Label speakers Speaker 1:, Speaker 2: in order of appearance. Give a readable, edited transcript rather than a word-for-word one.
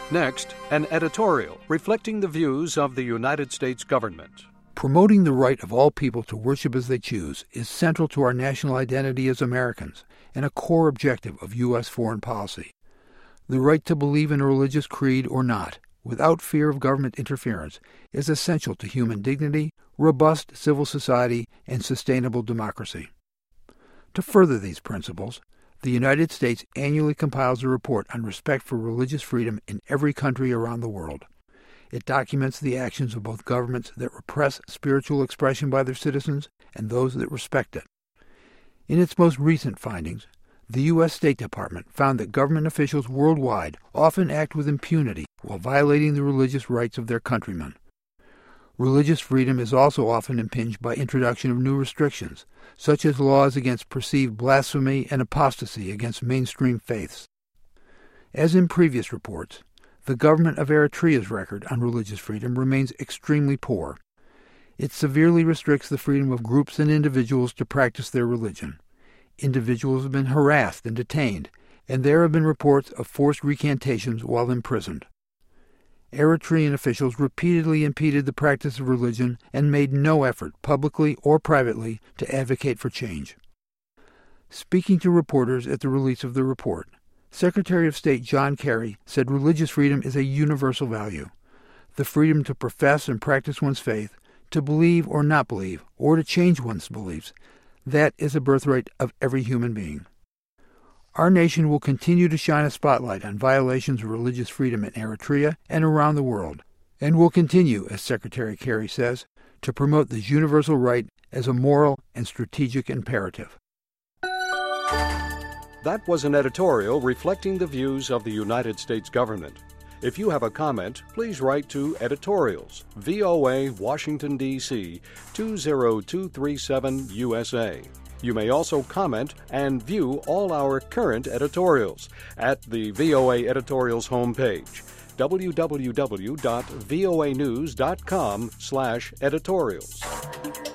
Speaker 1: Next, an editorial reflecting the views of the United States government.
Speaker 2: Promoting the right of all people to worship as they choose is central to our national identity as Americans and a core objective of U.S. foreign policy. The right to believe in a religious creed or not, without fear of government interference, is essential to human dignity, robust civil society, and sustainable democracy. To further these principles, the United States annually compiles a report on respect for religious freedom in every country around the world. It documents the actions of both governments that repress spiritual expression by their citizens and those that respect it. In its most recent findings, the U.S. State Department found that government officials worldwide often act with impunity while violating the religious rights of their countrymen. Religious freedom is also often impinged by introduction of new restrictions, such as laws against perceived blasphemy and apostasy against mainstream faiths. As in previous reports, the government of Eritrea's record on religious freedom remains extremely poor. It severely restricts the freedom of groups and individuals to practice their religion. Individuals have been harassed and detained, and there have been reports of forced recantations while imprisoned. Eritrean officials repeatedly impeded the practice of religion and made no effort, publicly or privately, to advocate for change. Speaking to reporters at the release of the report, Secretary of State John Kerry said religious freedom is a universal value. The freedom to profess and practice one's faith, to believe or not believe, or to change one's beliefs, that is a birthright of every human being. Our nation will continue to shine a spotlight on violations of religious freedom in Eritrea and around the world, and will continue, as Secretary Kerry says, to promote this universal right as a moral and strategic imperative.
Speaker 1: That was an editorial reflecting the views of the United States government. If you have a comment, please write to Editorials, VOA, Washington, D.C., 20237 USA. You may also comment and view all our current editorials at the VOA Editorials homepage, www.voanews.com/editorials.